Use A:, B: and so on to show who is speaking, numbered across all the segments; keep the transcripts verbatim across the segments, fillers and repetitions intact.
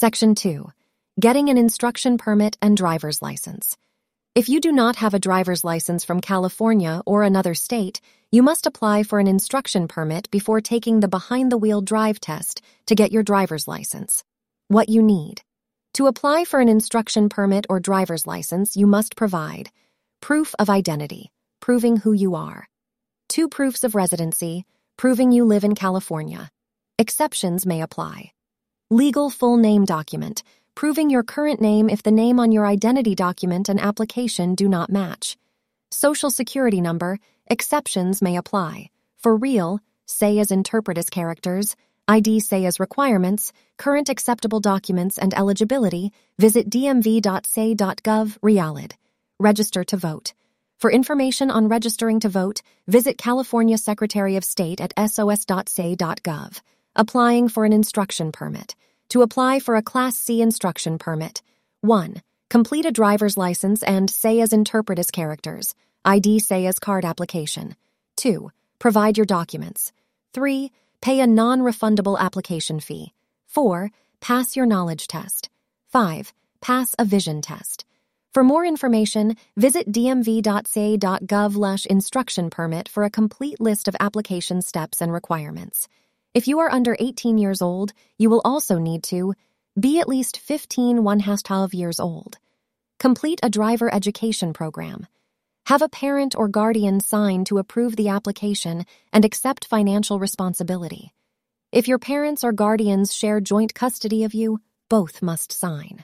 A: Section two. Getting an instruction permit and driver's license. If you do not have a driver's license from California or another state, you must apply for an instruction permit before taking the behind-the-wheel drive test to get your driver's license. What you need. To apply for an instruction permit or driver's license, you must provide proof of identity, proving who you are. Two proofs of residency, proving you live in California. Exceptions may apply. Legal full name document, proving your current name if the name on your identity document and application do not match. Social security number, exceptions may apply. For real, say as interpret as characters, I D say as requirements, current acceptable documents and eligibility, visit d m v dot s a dot gov realid. Register to vote. For information on registering to vote, visit California Secretary of State at s o s dot s a dot gov. Applying for an instruction permit. To apply for a Class C instruction permit. one. Complete a driver's license and say as interpret as characters. I D say as card application. two. Provide your documents. three. Pay a non-refundable application fee. four. Pass your knowledge test. five. Pass a vision test. For more information, visit d m v dot s a dot gov slash instruction permit for a complete list of application steps and requirements. If you are under eighteen years old, you will also need to be at least fifteen one half years old. Complete a driver education program. Have a parent or guardian sign to approve the application and accept financial responsibility. If your parents or guardians share joint custody of you, both must sign.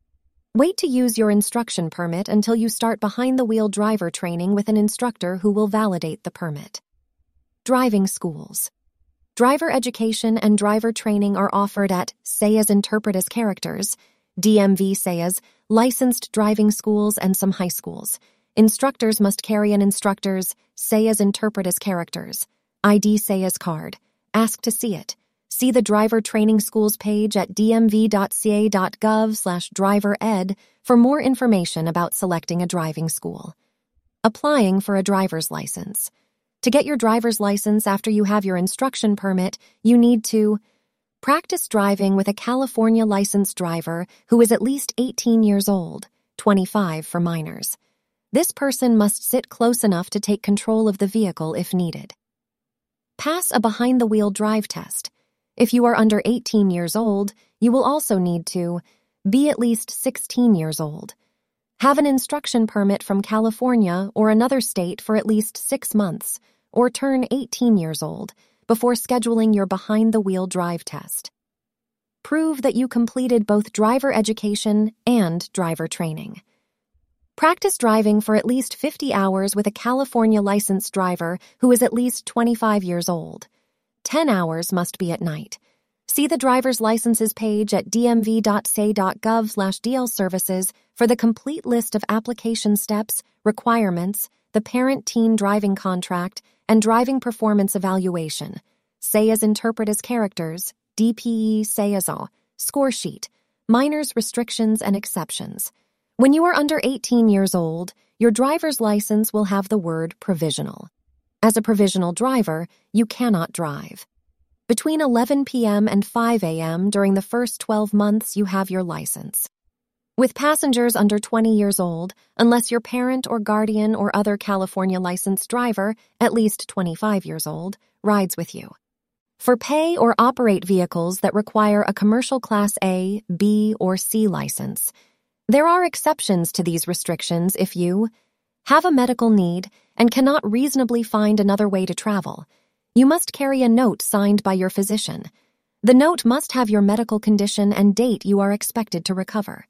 A: Wait to use your instruction permit until you start behind-the-wheel driver training with an instructor who will validate the permit. Driving schools. Driver education and driver training are offered at Say as Interpret as Characters, D M V Say as, licensed driving schools and some high schools. Instructors must carry an instructor's Say as Interpret as Characters, I D Say as card. Ask to see it. See the driver training schools page at d m v dot s a dot gov slash driver ed for more information about selecting a driving school. Applying for a driver's license. To get your driver's license after you have your instruction permit, you need to practice driving with a California licensed driver who is at least eighteen years old, twenty-five for minors. This person must sit close enough to take control of the vehicle if needed. Pass a behind-the-wheel drive test. If you are under eighteen years old, you will also need to be at least sixteen years old. Have an instruction permit from California or another state for at least six months, or turn eighteen years old before scheduling your behind-the-wheel drive test. Prove that you completed both driver education and driver training. Practice driving for at least fifty hours with a California licensed driver who is at least twenty-five years old. ten hours must be at night. See the driver's licenses page at d m v dot s a dot gov slash d l services for the complete list of application steps, requirements, the parent-teen driving contract, and driving performance evaluation. Say as Interpret as Characters, D P E Say as a, score sheet, minors restrictions and exceptions. When you are under eighteen years old, your driver's license will have the word provisional. As a provisional driver, you cannot drive. Between eleven p m and five a m during the first twelve months you have your license. With passengers under twenty years old, unless your parent or guardian or other California licensed driver, at least twenty-five years old, rides with you. For pay or operate vehicles that require a commercial Class A, B, or C license, there are exceptions to these restrictions if you have a medical need and cannot reasonably find another way to travel. You must carry a note signed by your physician. The note must have your medical condition and date you are expected to recover.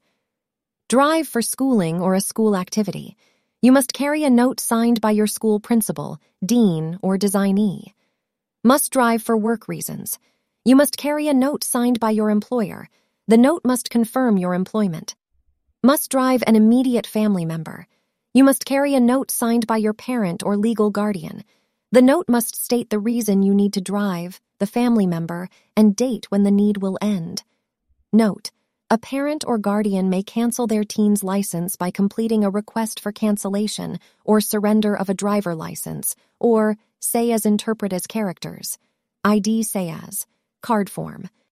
A: Drive for schooling or a school activity. You must carry a note signed by your school principal, dean, or designee. Must drive for work reasons. You must carry a note signed by your employer. The note must confirm your employment. Must drive an immediate family member. You must carry a note signed by your parent or legal guardian. The note must state the reason you need to drive, the family member, and date when the need will end. Note: a parent or guardian may cancel their teen's license by completing a request for cancellation or surrender of a driver license, or say as interpret as characters, I D say as, card form,